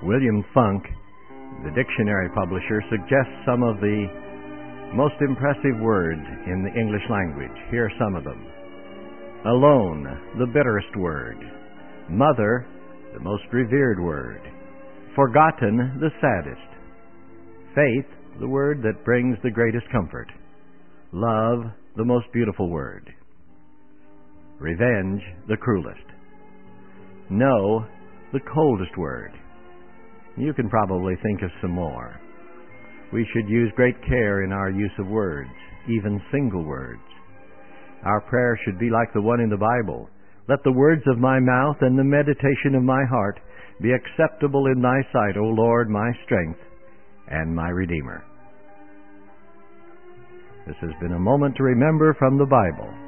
William Funk, the dictionary publisher, suggests some of the most impressive words in the English language. Here are some of them. Alone, the bitterest word. Mother, the most revered word. Forgotten, the saddest. Faith, the word that brings the greatest comfort. Love, the most beautiful word. Revenge, the cruelest. No, the coldest word. You can probably think of some more. We should use great care in our use of words, even single words. Our prayer should be like the one in the Bible. Let the words of my mouth and the meditation of my heart be acceptable in thy sight, O Lord, my strength and my Redeemer. This has been a moment to remember from the Bible.